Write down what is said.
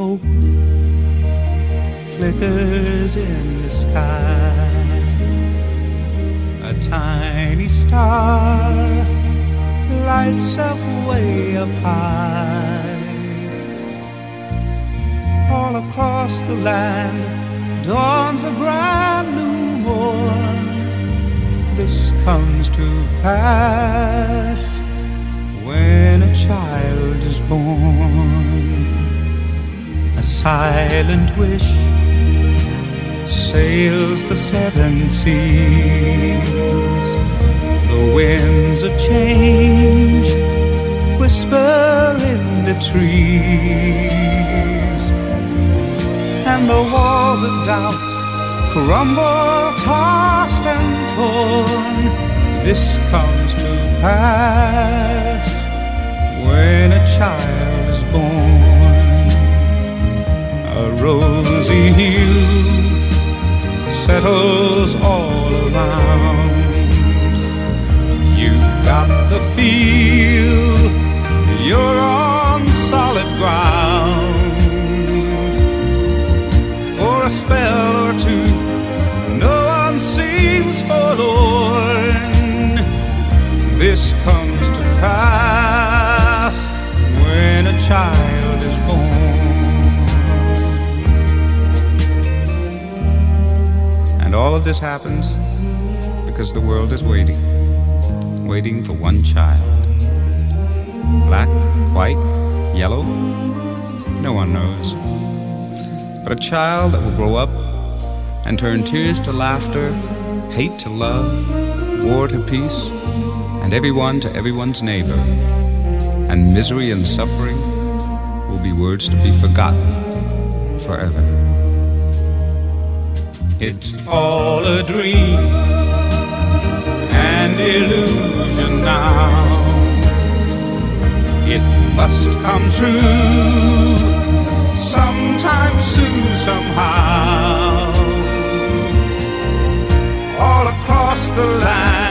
hope flickers in the sky. A tiny star lights up way up high. All across the land dawns a brand new morn. This comes to pass when a child is born. A silent wish sails the seven seas. The winds of change whisper in the trees, and the walls of doubt crumble, tossed and torn. This comes to pass when a child is born. A rosy hue settles all around. You got the feel you're on solid ground. For a spell or two, no one seems forlorn. This comes to pass when a child is born. And all of this happens because the world is waiting for one child. Black, white, yellow, no one knows. But a child that will grow up and turn tears to laughter, hate to love, war to peace, and everyone to everyone's neighbor. And misery and suffering will be words to be forgotten forever. It's all a dream, an illusion now. It must come true sometime soon, somehow. All across the land